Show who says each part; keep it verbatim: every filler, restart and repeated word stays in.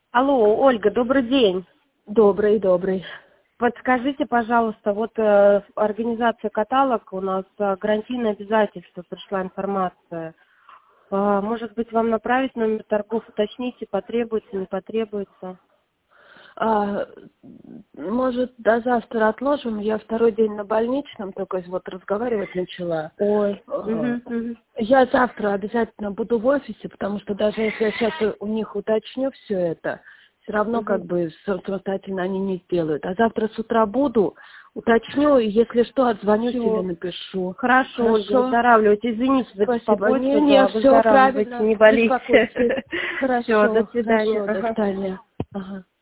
Speaker 1: Алло, Ольга, добрый день.
Speaker 2: Добрый, добрый.
Speaker 1: Подскажите, пожалуйста, вот э, организация каталог, у нас э, гарантийное обязательство, пришла информация. Э, может быть, вам направить номер торгов, уточните, потребуется, не потребуется?
Speaker 2: А, может, до завтра отложим? Я второй день на больничном, только вот разговаривать начала.
Speaker 1: Ой.
Speaker 2: А,
Speaker 1: Угу, угу.
Speaker 2: Я завтра обязательно буду в офисе, потому что даже если я сейчас у них уточню все это, все равно как
Speaker 1: Угу.
Speaker 2: бы самостоятельно они не сделают. А завтра с утра буду, уточню, и если что, отзвоню тебе,
Speaker 1: Все.
Speaker 2: напишу.
Speaker 1: Хорошо, Ольга,
Speaker 2: Хорошо?
Speaker 1: выздоравливайте. Извините за
Speaker 2: Спасибо.
Speaker 1: беспокойство,
Speaker 2: Не,
Speaker 1: да,
Speaker 2: не, все
Speaker 1: выздоравливайте,
Speaker 2: правильно.
Speaker 1: не болейте.
Speaker 2: Беспокойтесь.
Speaker 1: Все, до
Speaker 2: Хорошо,
Speaker 1: свидания.
Speaker 2: хорошо, до
Speaker 1: Ага.
Speaker 2: свидания. Ага.